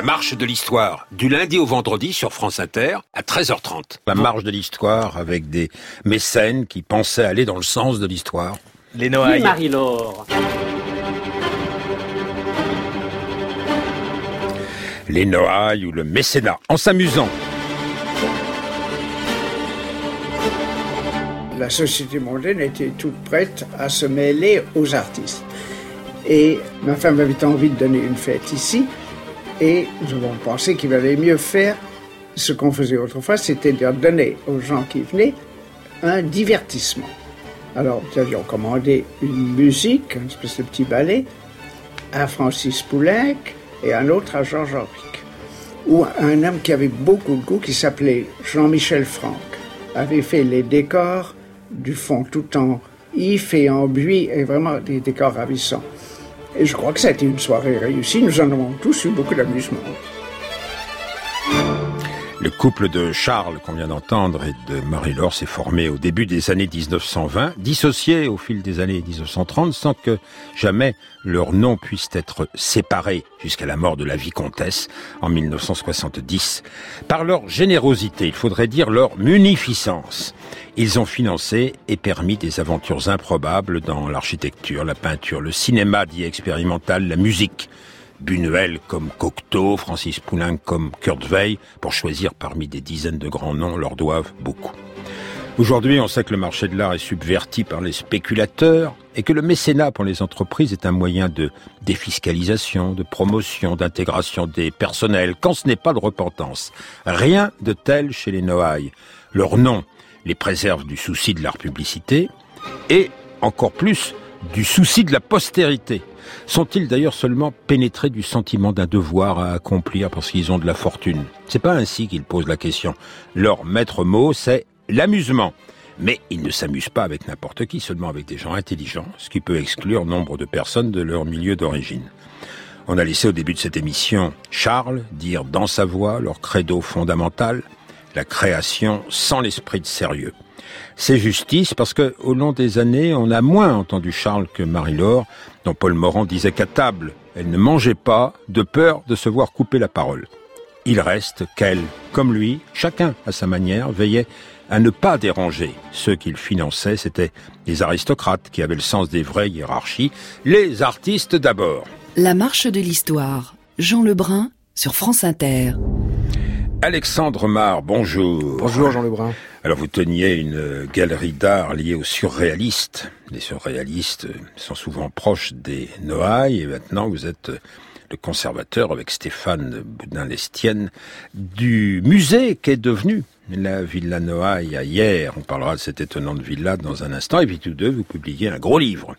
marche de l'histoire, du lundi au vendredi sur France Inter à 13h30. La marche de l'histoire avec des mécènes qui pensaient aller dans le sens de l'histoire. Les Noailles. Oui, Marie-Laure. Les Noailles ou le mécénat, en s'amusant. La société mondaine était toute prête à se mêler aux artistes. Et ma femme avait envie de donner une fête ici. Et nous avons pensé qu'il valait mieux faire ce qu'on faisait autrefois, c'est-à-dire donner aux gens qui venaient un divertissement. Alors nous avions commandé une musique, une espèce de petit ballet, à Francis Poulenc et un autre à Georges Auric. Où un homme qui avait beaucoup de goût, qui s'appelait Jean-Michel Franck, avait fait les décors du fond tout en if et en buis, et vraiment des décors ravissants. Et je crois que ça a été une soirée réussie. Nous en avons tous eu beaucoup d'amusement. Le couple de Charles, qu'on vient d'entendre, et de Marie-Laure s'est formé au début des années 1920, dissocié au fil des années 1930, sans que jamais leurs noms puissent être séparés jusqu'à la mort de la vicomtesse en 1970. Par leur générosité, il faudrait dire leur munificence, ils ont financé et permis des aventures improbables dans l'architecture, la peinture, le cinéma dit expérimental, la musique. Buñuel comme Cocteau, Francis Poulenc comme Kurt Weill, pour choisir parmi des dizaines de grands noms, leur doivent beaucoup. Aujourd'hui, on sait que le marché de l'art est subverti par les spéculateurs et que le mécénat pour les entreprises est un moyen de défiscalisation, de promotion, d'intégration des personnels, quand ce n'est pas de repentance. Rien de tel chez les Noailles. Leur nom les préserve du souci de leur publicité et, encore plus, du souci de la postérité. Sont-ils d'ailleurs seulement pénétrés du sentiment d'un devoir à accomplir parce qu'ils ont de la fortune? C'est pas ainsi qu'ils posent la question. Leur maître mot, c'est l'amusement. Mais ils ne s'amusent pas avec n'importe qui, seulement avec des gens intelligents, ce qui peut exclure nombre de personnes de leur milieu d'origine. On a laissé au début de cette émission Charles dire dans sa voix leur credo fondamental, la création sans l'esprit de sérieux. C'est justice parce que, au long des années, on a moins entendu Charles que Marie-Laure, dont Paul Morand disait qu'à table, elle ne mangeait pas de peur de se voir couper la parole. Il reste qu'elle, comme lui, chacun à sa manière, veillait à ne pas déranger. Ceux qu'il finançait, c'étaient les aristocrates qui avaient le sens des vraies hiérarchies, les artistes d'abord. La marche de l'histoire, Jean Lebrun sur France Inter. Alexandre Mar, bonjour. Bonjour Jean Lebrun. Alors vous teniez une galerie d'art liée aux surréalistes. Les surréalistes sont souvent proches des Noailles et maintenant vous êtes le conservateur avec Stéphane Boudin-Lestienne du musée qu'est devenu la Villa Noailles à Hyères. On parlera de cette étonnante villa dans un instant et puis tous deux vous publiez un gros livre.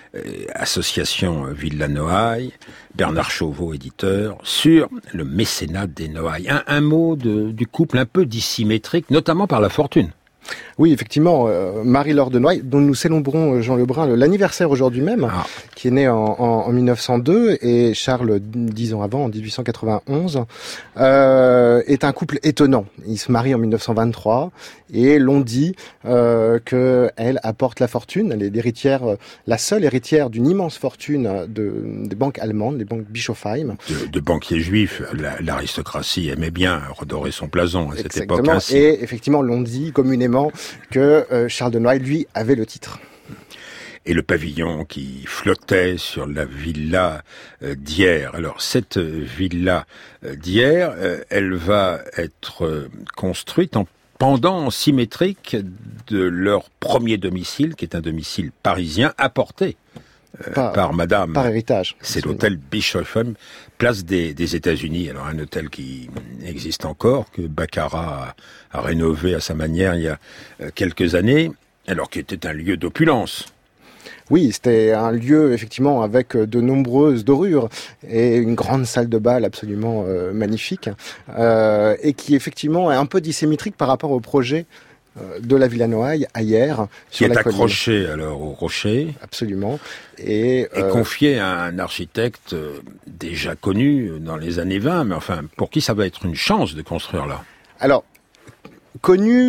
Association Villa Noailles, Bernard Chauveau, éditeur, sur le mécénat des Noailles. Un mot du couple un peu dissymétrique, notamment par la fortune. Oui, effectivement, Marie-Laure de Noailles, dont nous célébrons, Jean Lebrun, l'anniversaire aujourd'hui même, qui est né en 1902, et Charles, 10 ans avant, en 1891, est un couple étonnant. Ils se marient en 1923, et l'on dit qu'elle apporte la fortune. Elle est l'héritière, la seule héritière d'une immense fortune des banques allemandes, des banques Bischofheim. De banquiers juifs, l'aristocratie aimait bien redorer son blason à cette Exactement. époque ainsi. Et effectivement, l'on dit communément que Charles de Noailles, lui, avait le titre. Et le pavillon qui flottait sur la villa d'Hyères. Alors cette villa d'Hyères, elle va être construite en pendant symétrique de leur premier domicile, qui est un domicile parisien apporté par madame. Par héritage. C'est l'hôtel Bischofheim, place des États-Unis. Alors un hôtel qui existe encore, que Baccarat a rénové à sa manière il y a quelques années, alors qu'il était un lieu d'opulence. Oui, c'était un lieu effectivement avec de nombreuses dorures et une grande salle de bal absolument magnifique et qui effectivement est un peu dissymétrique par rapport au projet de la Villa Noailles à Hyères. Qui est accroché alors au rocher. Absolument. Et confié à un architecte déjà connu dans les années 20, mais enfin, pour qui ça va être une chance de construire là? Alors, connu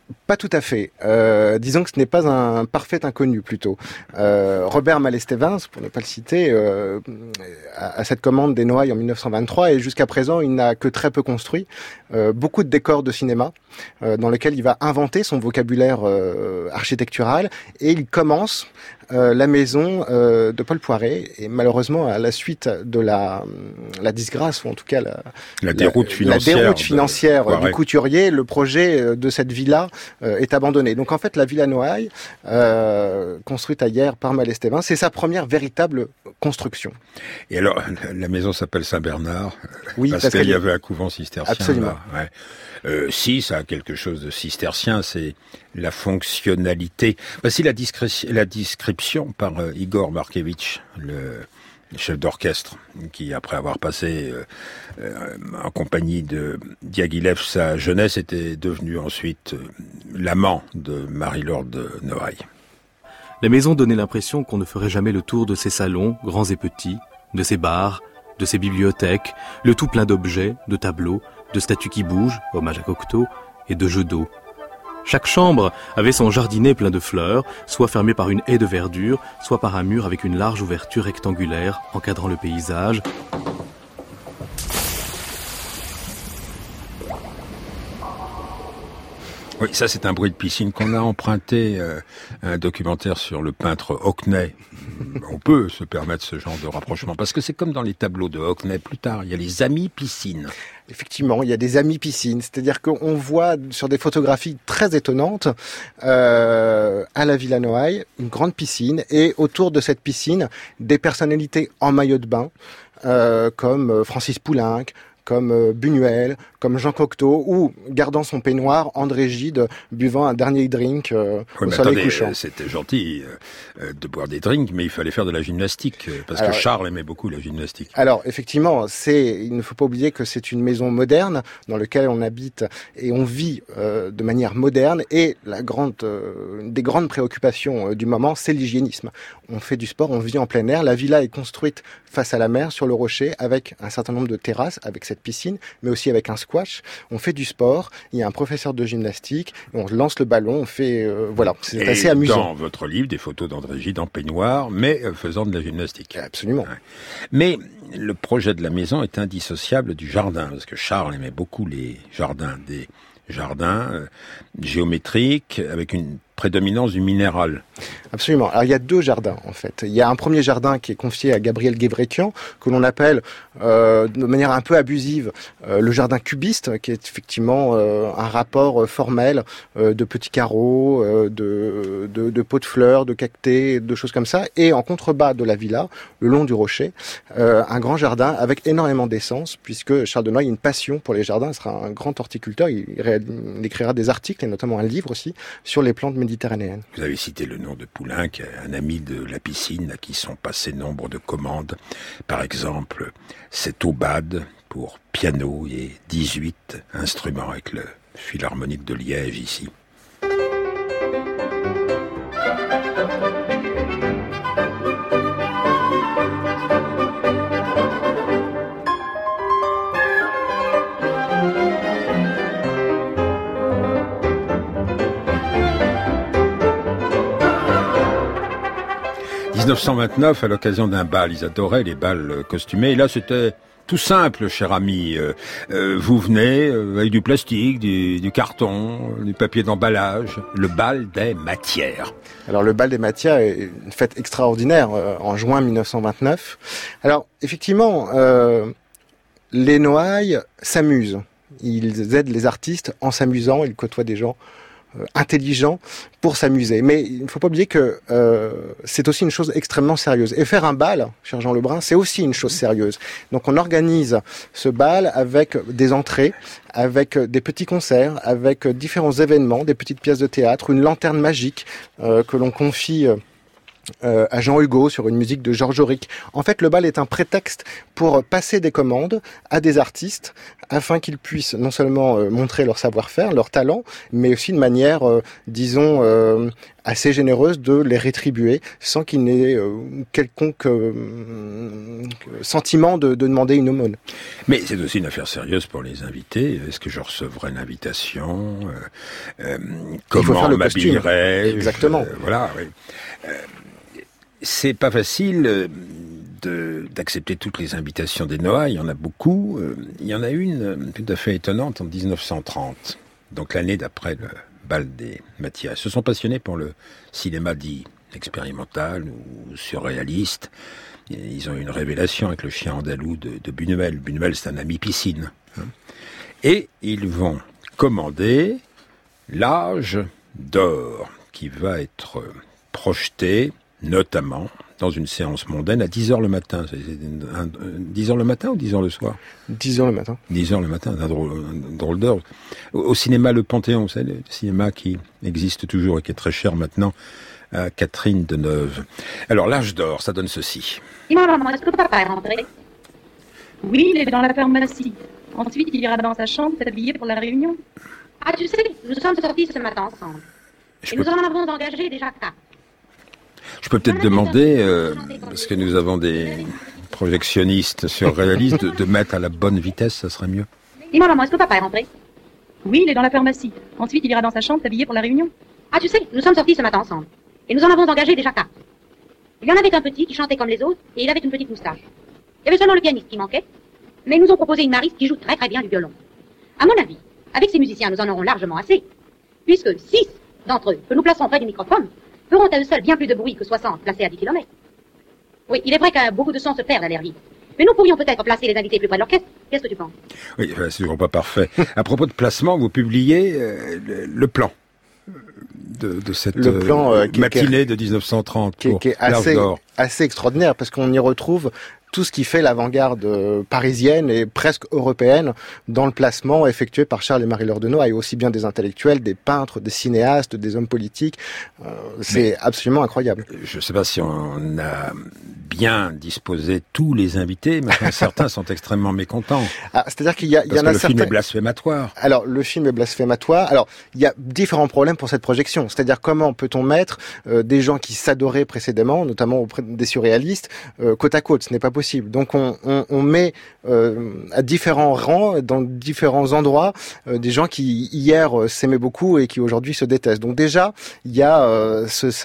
Pas tout à fait. Disons que ce n'est pas un parfait inconnu plutôt. Robert Mallet-Stevens, pour ne pas le citer, a cette commande des Noailles en 1923 et jusqu'à présent il n'a que très peu construit. Beaucoup de décors de cinéma dans lesquels il va inventer son vocabulaire architectural et il commence la maison de Paul Poiret et malheureusement à la suite de la disgrâce ou en tout cas la déroute financière du couturier, le projet de cette villa est abandonné. Donc en fait la Villa Noailles construite ailleurs par Mallet-Stevens, c'est sa première véritable construction. Et alors la maison s'appelle Saint-Bernard parce qu'il y avait un couvent cistercien. Absolument. Là, ouais. Si ça a quelque chose de cistercien, c'est la fonctionnalité. Voici la description par Igor Markevitch, le chef d'orchestre, qui après avoir passé en compagnie de Diaghilev sa jeunesse, était devenu ensuite l'amant de Marie-Laure de Noailles. La maison donnait l'impression qu'on ne ferait jamais le tour de ses salons, grands et petits, de ses bars, de ses bibliothèques, le tout plein d'objets, de tableaux, de statues qui bougent, hommage à Cocteau, et de jeux d'eau. Chaque chambre avait son jardinet plein de fleurs, soit fermé par une haie de verdure, soit par un mur avec une large ouverture rectangulaire encadrant le paysage. Oui, ça c'est un bruit de piscine qu'on a emprunté à un documentaire sur le peintre Hockney. On peut se permettre ce genre de rapprochement, parce que c'est comme dans les tableaux de Hockney plus tard, il y a les amis piscines. Effectivement, il y a des amis piscines, c'est-à-dire qu'on voit sur des photographies très étonnantes à la Villa Noailles une grande piscine et autour de cette piscine des personnalités en maillot de bain comme Francis Poulenc, comme Buñuel, comme Jean Cocteau, ou, gardant son peignoir, André Gide, buvant un dernier drink au soleil couchant. C'était gentil de boire des drinks, mais il fallait faire de la gymnastique, parce que Charles aimait beaucoup la gymnastique. Alors, effectivement, il ne faut pas oublier que c'est une maison moderne, dans laquelle on habite et on vit de manière moderne, et des grandes préoccupations du moment, c'est l'hygiénisme. On fait du sport, on vit en plein air, la villa est construite face à la mer, sur le rocher, avec un certain nombre de terrasses, avec cette piscine, mais aussi avec un squash. On fait du sport, il y a un professeur de gymnastique, on lance le ballon, on fait... voilà, c'est assez amusant. Dans votre livre, des photos d'André Gide en peignoir, mais faisant de la gymnastique. Absolument. Ouais. Mais le projet de la maison est indissociable du jardin, parce que Charles aimait beaucoup les jardins, des jardins géométriques, avec une prédominance du minéral. Absolument. Alors il y a deux jardins en fait. Il y a un premier jardin qui est confié à Gabriel Guévrekian, que l'on appelle de manière un peu abusive le jardin cubiste, qui est effectivement un rapport formel de petits carreaux, de pots de fleurs, de cactés, de choses comme ça. Et en contrebas de la villa, le long du rocher, un grand jardin avec énormément d'essence, puisque Charles de Noailles a une passion pour les jardins. Il sera un grand horticulteur. Il écrira des articles et notamment un livre aussi sur les plantes méditerranéennes. Vous avez cité le nom de Poulenc, un ami de la piscine à qui sont passées nombre de commandes. Par exemple, cette aubade pour piano et 18 instruments avec le Philharmonique de Liège ici. En 1929, à l'occasion d'un bal, ils adoraient les bals costumés. Et là, c'était tout simple, cher ami. Vous venez avec du plastique, du carton, du papier d'emballage. Le bal des matières. Alors, le bal des matières est une fête extraordinaire en juin 1929. Alors, effectivement, les Noailles s'amusent. Ils aident les artistes en s'amusant. Ils côtoient des gens intelligent pour s'amuser. Mais il ne faut pas oublier que c'est aussi une chose extrêmement sérieuse. Et faire un bal, cher Jean Lebrun, c'est aussi une chose sérieuse. Donc on organise ce bal avec des entrées, avec des petits concerts, avec différents événements, des petites pièces de théâtre, une lanterne magique que l'on confie à Jean Hugo sur une musique de Georges Auric. En fait, le bal est un prétexte pour passer des commandes à des artistes afin qu'ils puissent non seulement montrer leur savoir-faire, leur talent, mais aussi de manière, disons, assez généreuse de les rétribuer sans qu'il n'ait quelconque sentiment de demander une aumône. Mais c'est aussi une affaire sérieuse pour les invités. Est-ce que je recevrai une invitation Comment m'habillerai-je? Exactement. Voilà, oui. C'est pas facile d'accepter toutes les invitations des Noailles. Il y en a beaucoup. Il y en a une tout à fait étonnante en 1930, donc l'année d'après le bal des Mathias. Ils se sont passionnés pour le cinéma dit expérimental ou surréaliste. Ils ont eu une révélation avec le chien andalou de Buñuel. Buñuel, c'est un ami piscine. Et ils vont commander L'Âge d'or, qui va être projeté, notamment, dans une séance mondaine à 10h le matin. 10h le matin ou 10h le soir? 10h le matin. 10h le matin, un drôle d'heure. Au cinéma Le Panthéon, vous savez, le cinéma qui existe toujours et qui est très cher maintenant, à Catherine Deneuve. Alors, L'Âge d'or, ça donne ceci. Dis-moi, maman, est-ce que papa est rentré? Oui, il est dans la pharmacie. Ensuite, il ira dans sa chambre s'habiller pour la réunion. Ah, tu sais, nous sommes sortis ce matin ensemble. Nous en avons engagé déjà 4. Je peux peut-être demander, parce que nous avons des projectionnistes surréalistes, de mettre à la bonne vitesse, ça serait mieux. Dis-moi, maman, est-ce que papa est rentré? Oui, il est dans la pharmacie. Ensuite, il ira dans sa chambre s'habiller pour la réunion. Ah, tu sais, nous sommes sortis ce matin ensemble. Et nous en avons engagé déjà 4. Il y en avait un petit qui chantait comme les autres, et il avait une petite moustache. Il y avait seulement le pianiste qui manquait, mais ils nous ont proposé une mariste qui joue très très bien du violon. À mon avis, avec ces musiciens, nous en aurons largement assez, puisque 6 d'entre eux, que nous plaçons près du microphone, feront à eux seuls bien plus de bruit que 60 placés à 10 km. Oui, il est vrai que beaucoup de sons se perdent à l'air libre. Mais nous pourrions peut-être placer les invités plus près de l'orchestre. Qu'est-ce que tu penses? Oui, c'est toujours pas parfait. À propos de placement, vous publiez le plan de cette matinée de 1930 qui est assez extraordinaire, parce qu'on y retrouve tout ce qui fait l'avant-garde parisienne et presque européenne dans le placement effectué par Charles et Marie-Laure de Noailles, aussi bien des intellectuels, des peintres, des cinéastes, des hommes politiques. C'est absolument incroyable. Je ne sais pas si on a bien disposé tous les invités, mais certains sont extrêmement mécontents. C'est-à-dire qu'il y en a certains... le film est blasphématoire. Alors, le film est blasphématoire. Alors, il y a différents problèmes pour cette projection. C'est-à-dire, comment peut-on mettre des gens qui s'adoraient précédemment, notamment auprès des surréalistes, côte à côte? Ce n'est pas possible. Donc, on met à différents rangs, dans différents endroits, des gens qui, hier, s'aimaient beaucoup et qui, aujourd'hui, se détestent. Donc, déjà, il y a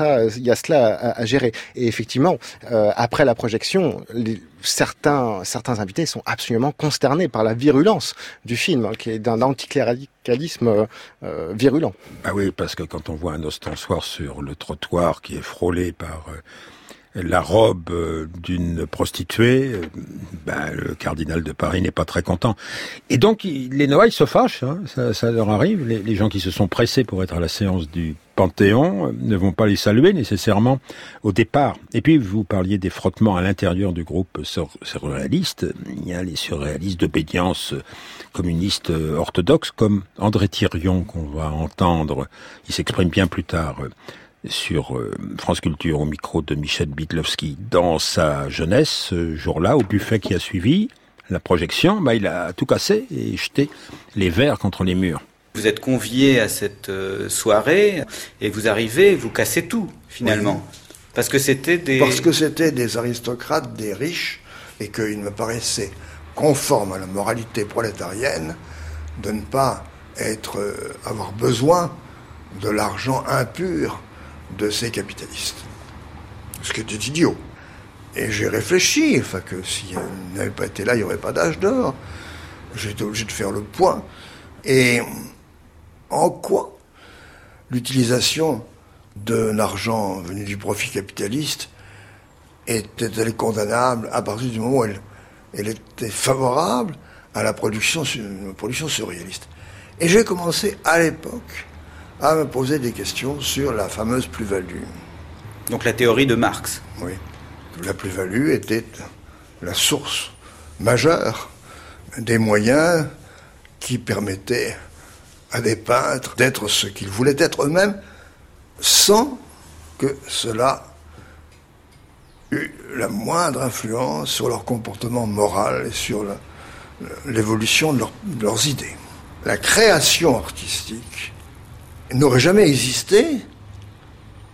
cela à gérer. Et effectivement, après la projection, certains invités sont absolument consternés par la virulence du film, qui est d'un anticléricalisme virulent. Ah oui, parce que quand on voit un ostensoir sur le trottoir qui est frôlé par la robe d'une prostituée, le cardinal de Paris n'est pas très content. Et donc, les Noailles se fâchent, hein, ça leur arrive. Les gens qui se sont pressés pour être à la séance du Panthéon ne vont pas les saluer nécessairement au départ. Et puis, vous parliez des frottements à l'intérieur du groupe surréaliste. Il y a les surréalistes d'obédience communiste orthodoxe, comme André Thirion, qu'on va entendre. Il s'exprime bien plus tard sur France Culture au micro de Michel Bitlowski. Dans sa jeunesse, ce jour-là, au buffet qui a suivi la projection, il a tout cassé et jeté les verres contre les murs. Vous êtes convié à cette soirée et vous arrivez, vous cassez tout finalement. Oui. Parce que c'était des aristocrates, des riches, et qu'il me paraissait conforme à la moralité prolétarienne de ne pas avoir besoin de l'argent impur de ces capitalistes. Ce qui était idiot. Et j'ai réfléchi, que s'ils n'avaient pas été là, il n'y aurait pas d'âge d'or. J'ai été obligé de faire le point. Et en quoi l'utilisation d'un argent venu du profit capitaliste était-elle condamnable à partir du moment où elle était favorable à la production surréaliste. Et j'ai commencé à l'époque à me poser des questions sur la fameuse plus-value. Donc la théorie de Marx. Oui. La plus-value était la source majeure des moyens qui permettaient à des peintres d'être ce qu'ils voulaient être eux-mêmes sans que cela eût la moindre influence sur leur comportement moral et sur l'évolution de leurs idées. La création artistique n'aurait jamais existé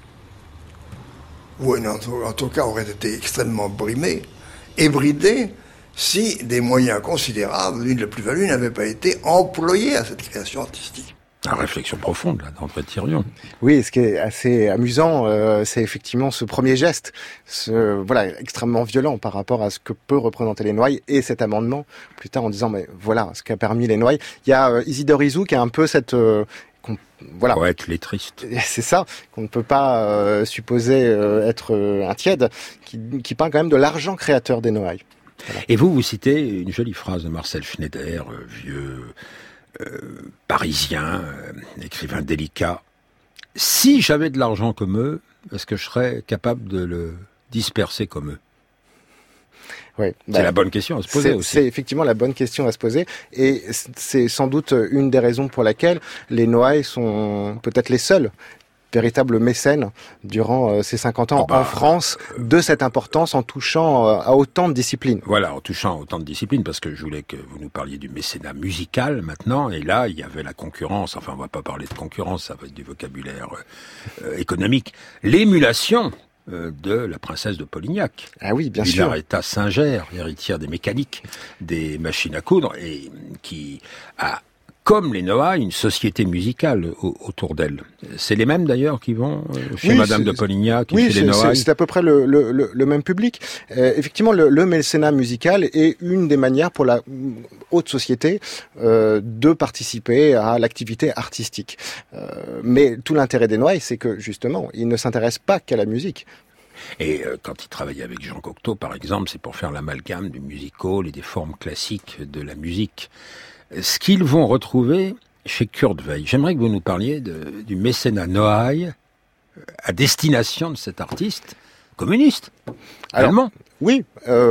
ou en tout cas aurait été extrêmement brimée et bridée si des moyens considérables d'une plus-value n'avaient pas été employés à cette création artistique. La réflexion profonde, là, d'André Thirion. Oui, ce qui est assez amusant, c'est effectivement ce premier geste, extrêmement violent par rapport à ce que peut représenter les Noailles, et cet amendement, plus tard en disant, mais voilà, ce qu'a permis les Noailles. Il y a Isidore Isou qui a un peu cette... Poète lettriste. C'est ça, qu'on ne peut pas supposer être un tiède, qui parle quand même de l'argent créateur des Noailles. Voilà. Et vous citez une jolie phrase de Marcel Schneider, vieux... parisien, écrivain délicat. Si j'avais de l'argent comme eux, est-ce que je serais capable de le disperser comme eux ? Oui, c'est la bonne question à se poser aussi. C'est effectivement la bonne question à se poser, et c'est sans doute une des raisons pour laquelle les Noailles sont peut-être les seuls véritable mécène durant ces 50 ans en France de cette importance en touchant à autant de disciplines. Voilà, en touchant à autant de disciplines, parce que je voulais que vous nous parliez du mécénat musical maintenant, et là il y avait la concurrence, enfin on va pas parler de concurrence, ça va être du vocabulaire économique, l'émulation de la princesse de Polignac. Ah oui, bien sûr. Milaretta Singer, héritière des mécaniques, des machines à coudre, et qui a, comme les Noailles, une société musicale autour d'elle. C'est les mêmes d'ailleurs qui vont chez Madame de Polignac, chez les Noailles. C'est à peu près le même public. Effectivement, le mécénat musical est une des manières pour la haute société de participer à l'activité artistique. Mais tout l'intérêt des Noailles, c'est que justement, ils ne s'intéressent pas qu'à la musique. Et quand il travaillait avec Jean Cocteau, par exemple, c'est pour faire l'amalgame du music hall et des formes classiques de la musique. Ce qu'ils vont retrouver chez Kurt Weill. J'aimerais que vous nous parliez du mécénat Noailles à destination de cet artiste communiste, allemand. Oui,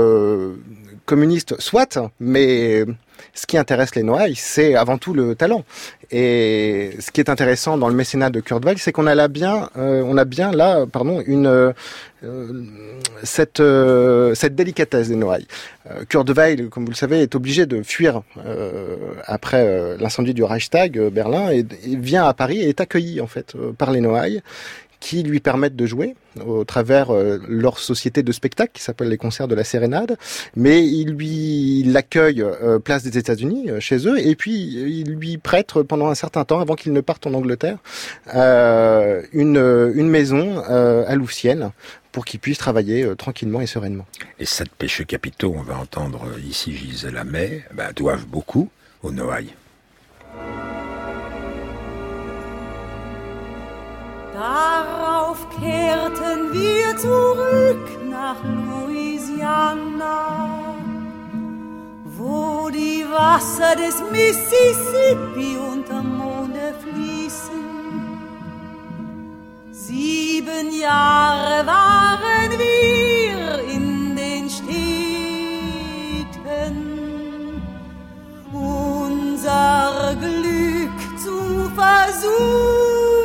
communiste soit, mais ce qui intéresse les Noailles, c'est avant tout le talent. Et ce qui est intéressant dans le mécénat de Kurt Weill, c'est qu'on a bien là, cette délicatesse des Noailles. Kurt Weill, comme vous le savez, est obligé de fuir après l'incendie du Reichstag, Berlin, et vient à Paris et est accueilli en fait par les Noailles, qui lui permettent de jouer au travers leur société de spectacle qui s'appelle les Concerts de la Sérénade, mais il l'accueille place des États-Unis chez eux, et puis il lui prête pendant un certain temps, avant qu'il ne parte en Angleterre, une maison à Louvciennes pour qu'il puisse travailler tranquillement et sereinement. Et 7 péchés capitaux, on va entendre ici Gisèle Hamay, doivent beaucoup aux Noailles. Darauf kehrten wir zurück nach Louisiana, wo die Wasser des Mississippi unterm Monde fließen. 7 Jahre waren wir in den Städten, unser Glück zu versuchen.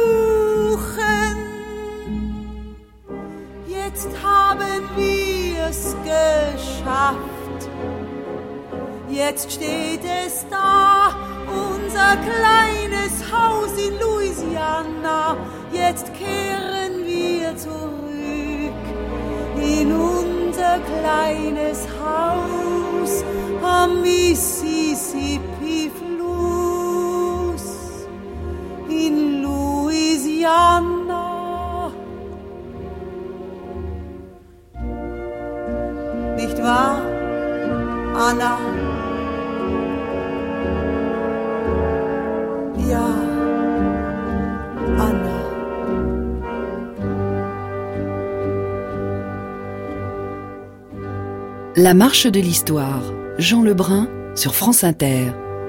Jetzt haben wir's geschafft. Jetzt steht es da, unser kleines Haus in Louisiana. Jetzt kehren wir zurück in unser kleines Haus am Mississippi-Fluss in Louisiana. Nicht wahr, Anna? Ja, Anna. La marche de l'histoire, Jean Lebrun sur France Inter.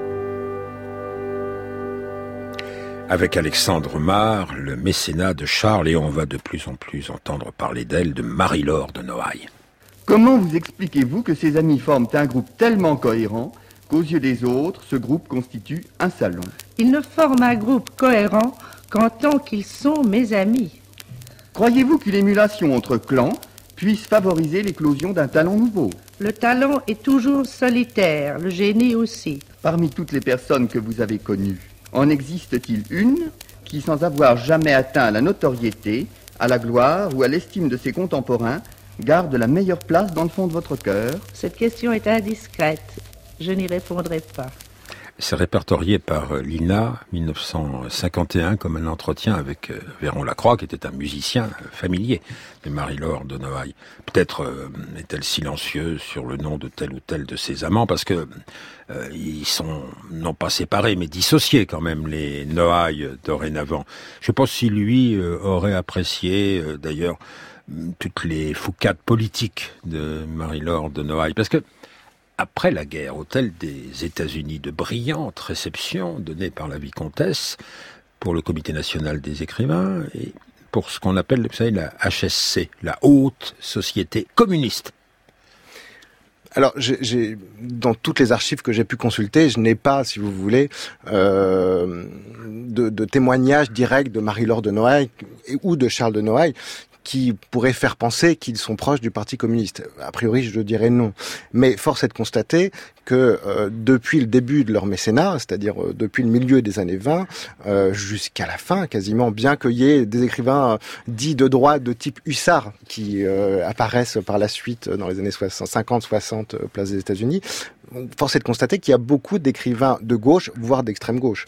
Avec Alexandre Marre, le mécénat de Charles, et on va de plus en plus entendre parler d'elle, de Marie-Laure de Noailles. Comment vous expliquez-vous que ces amis forment un groupe tellement cohérent qu'aux yeux des autres, ce groupe constitue un salon? Ils ne forment un groupe cohérent qu'en tant qu'ils sont mes amis. Croyez-vous qu'une émulation entre clans puisse favoriser l'éclosion d'un talent nouveau? Le talent est toujours solitaire, le génie aussi. Parmi toutes les personnes que vous avez connues, en existe-t-il une qui, sans avoir jamais atteint la notoriété, à la gloire ou à l'estime de ses contemporains, garde la meilleure place dans le fond de votre cœur? Cette question est indiscrète. Je n'y répondrai pas. C'est répertorié par l'INA, 1951, comme un entretien avec Véron Lacroix, qui était un musicien familier de Marie-Laure de Noailles. Peut-être est-elle silencieuse sur le nom de tel ou tel de ses amants, parce que ils sont non pas séparés, mais dissociés quand même, les Noailles dorénavant. Je ne sais pas si lui aurait apprécié, d'ailleurs, toutes les foucades politiques de Marie-Laure de Noailles, parce que après la guerre, au Hôtel des États-Unis, de brillantes réceptions données par la vicomtesse pour le Comité national des écrivains et pour ce qu'on appelle, vous savez, la HSC, la Haute Société communiste. Alors, dans toutes les archives que j'ai pu consulter, je n'ai pas, si vous voulez, de témoignages directs de Marie-Laure de Noailles ou de Charles de Noailles qui pourrait faire penser qu'ils sont proches du Parti communiste. A priori, je dirais non. Mais force est de constater que depuis le début de leur mécénat, c'est-à-dire depuis le milieu des années 20, jusqu'à la fin quasiment, bien qu'il y ait des écrivains dits de droite de type hussard qui apparaissent par la suite dans les années 50-60 place des États-Unis, force est de constater qu'il y a beaucoup d'écrivains de gauche, voire d'extrême gauche.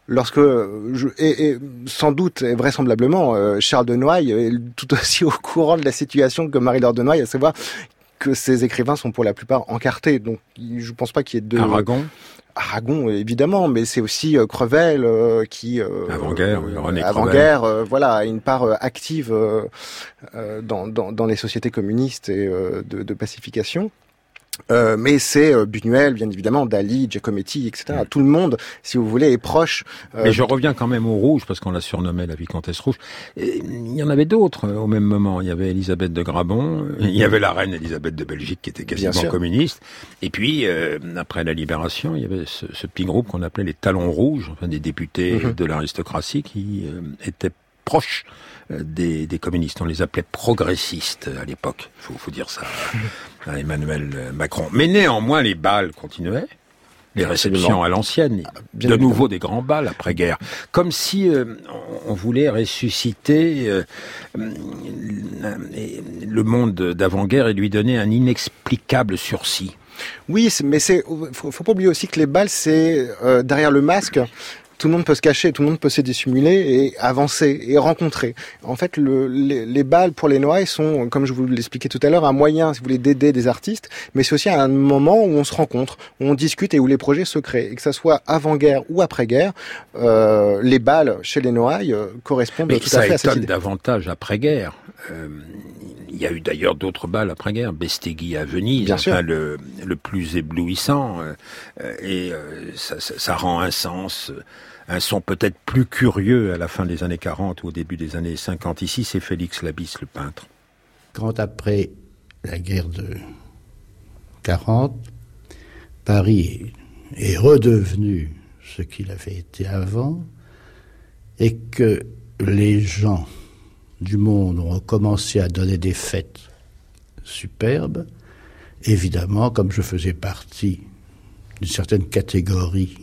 Et sans doute et vraisemblablement, Charles de Noailles est tout aussi au courant de la situation que Marie-Laure de Noailles, à savoir que ces écrivains sont pour la plupart encartés. Donc, je pense pas qu'il y ait de... Aragon, évidemment, mais c'est aussi Crevel qui... Avant-guerre, oui, René Crevel. Avant-guerre, voilà, une part active dans les sociétés communistes et de pacification. Mais c'est Buñuel, bien évidemment, Dali, Giacometti, etc. Tout le monde, si vous voulez, est proche. Mais je reviens quand même au Rouge, parce qu'on la surnommait la Vicomtesse Rouge. Et il y en avait d'autres au même moment. Il y avait Élisabeth de Grabon, il y avait la reine Élisabeth de Belgique qui était quasiment communiste. Et puis, après la Libération, il y avait ce petit groupe qu'on appelait les Talons Rouges, enfin des députés de l'aristocratie qui étaient proches des communistes. On les appelait progressistes à l'époque. Faut dire ça à Emmanuel Macron. Mais néanmoins, les bals continuaient. Les réceptions à l'ancienne. De nouveau des grands bals après-guerre. Comme si on voulait ressusciter le monde d'avant-guerre et lui donner un inexplicable sursis. Oui, mais faut pas oublier aussi que les bals, c'est derrière le masque. Tout le monde peut se cacher, tout le monde peut se dissimuler et avancer et rencontrer. En fait, les bals pour les Noailles sont, comme je vous l'expliquais tout à l'heure, un moyen, si vous voulez, d'aider des artistes, mais c'est aussi un moment où on se rencontre, où on discute et où les projets se créent. Et que ça soit avant-guerre ou après-guerre, les bals chez les Noailles correspondent tout à fait à cette idée. Mais ça étonne davantage après-guerre. Il y a eu d'ailleurs d'autres bals après-guerre, Bestegui à Venise, enfin le plus éblouissant, et ça rend un son peut-être plus curieux à la fin des années 40 ou au début des années 50. Ici, c'est Félix Labisse, le peintre. Quand après la guerre de 40, Paris est redevenu ce qu'il avait été avant, et que les gens du monde ont commencé à donner des fêtes superbes, évidemment, comme je faisais partie d'une certaine catégorie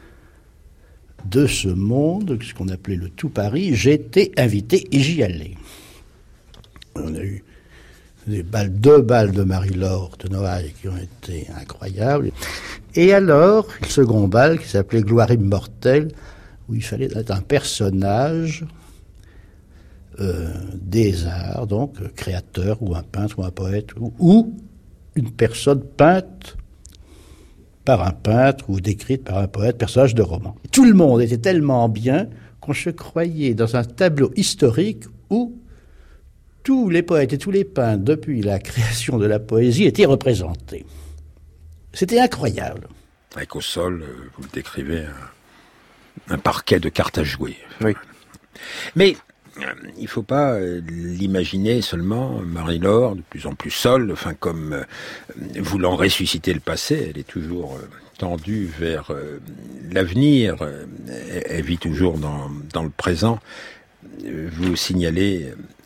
de ce monde, ce qu'on appelait le tout Paris, j'étais invité et j'y allais. On a eu deux balles de Marie-Laure de Noailles qui ont été incroyables. Et alors, le second bal qui s'appelait Gloire immortelle, où il fallait être un personnage des arts, donc créateur, ou un peintre, ou un poète, ou une personne peinte par un peintre, ou décrite par un poète, personnage de roman. Tout le monde était tellement bien qu'on se croyait dans un tableau historique où tous les poètes et tous les peintres, depuis la création de la poésie, étaient représentés. C'était incroyable. Avec au sol, vous le décrivez, un parquet de cartes à jouer. Oui. Mais il ne faut pas l'imaginer seulement, Marie-Laure, de plus en plus seule, enfin comme voulant ressusciter le passé. Elle est toujours tendue vers l'avenir. Elle vit toujours dans le présent. Vous signalez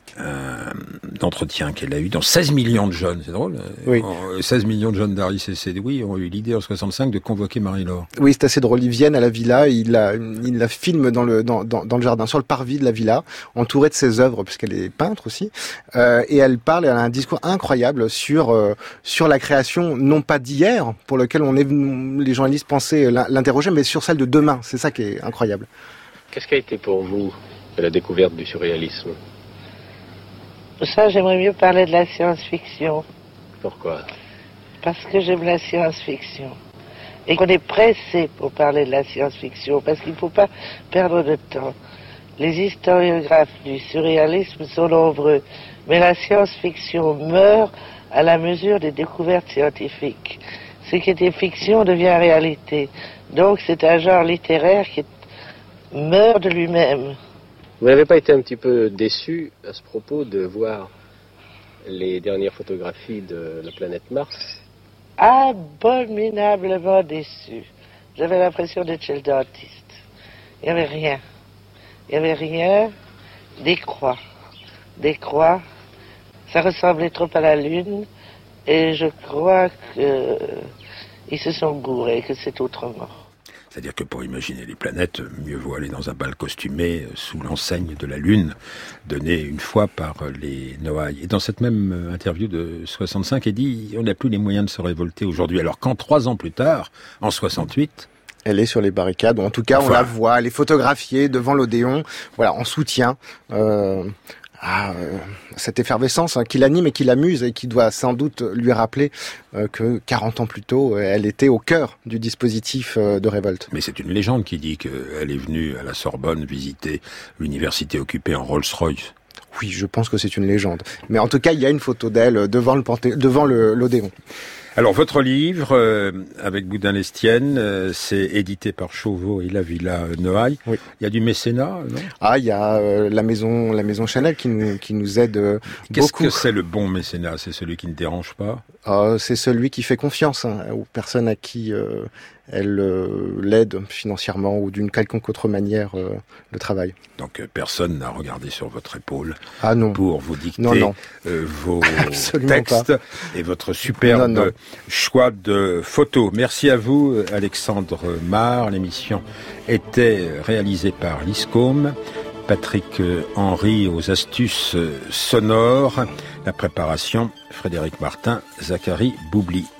d'entretien qu'elle a eu dans 16 millions de jeunes, c'est drôle. Oui. 16 millions de jeunes d'Arcis-et-Sédoui ont eu l'idée en 65 de convoquer Marie-Laure. Oui, c'est assez drôle. Ils viennent à la villa, il la filme dans le jardin, sur le parvis de la villa, entourée de ses œuvres, puisqu'elle est peintre aussi. Et elle a un discours incroyable sur la création, non pas d'hier, pour lequel les journalistes pensaient l'interroger, mais sur celle de demain. C'est ça qui est incroyable. Qu'est-ce qui a été pour vous la découverte du surréalisme ? Ça, j'aimerais mieux parler de la science-fiction. Pourquoi ? Parce que j'aime la science-fiction. Et qu'on est pressé pour parler de la science-fiction, parce qu'il ne faut pas perdre de temps. Les historiographes du surréalisme sont nombreux, mais la science-fiction meurt à la mesure des découvertes scientifiques. Ce qui était fiction devient réalité. Donc c'est un genre littéraire qui meurt de lui-même. Vous n'avez pas été un petit peu déçu à ce propos de voir les dernières photographies de la planète Mars ? Abominablement déçu. J'avais l'impression d'être chez le dentiste. Il n'y avait rien. Il n'y avait rien. Des croix. Des croix. Ça ressemblait trop à la Lune. Et je crois qu'ils se sont gourés, que c'est autrement. C'est-à-dire que pour imaginer les planètes, mieux vaut aller dans un bal costumé sous l'enseigne de la Lune, donné une fois par les Noailles. Et dans cette même interview de 65, elle dit « On n'a plus les moyens de se révolter aujourd'hui ». Alors quand 3 ans plus tard, en 68... Elle est sur les barricades, ou en tout cas on la voit, elle est photographiée devant l'Odéon, voilà, en soutien cette effervescence qui l'anime et qui l'amuse et qui doit sans doute lui rappeler que 40 ans plus tôt, elle était au cœur du dispositif de révolte. Mais c'est une légende qui dit qu'elle est venue à la Sorbonne visiter l'université occupée en Rolls-Royce. Oui, je pense que c'est une légende. Mais en tout cas, il y a une photo d'elle devant l'Odéon. Alors, votre livre, avec Boudin-Lestienne, c'est édité par Chauveau et la Villa Noailles. Oui. Il y a du mécénat, non ? Il y a la maison Chanel qui nous aide beaucoup. Qu'est-ce que c'est le bon mécénat ? C'est celui qui ne dérange pas ? C'est celui qui fait confiance aux personnes à qui elle l'aide financièrement ou d'une quelconque autre manière le travail. Donc personne n'a regardé sur votre épaule pour vous dicter vos textes et votre superbe choix de photos. Merci à vous, Alexandre Marre. L'émission était réalisée par l'ISCOM. Patrick Henry aux astuces sonores. La préparation, Frédéric Martin, Zachary Boubli.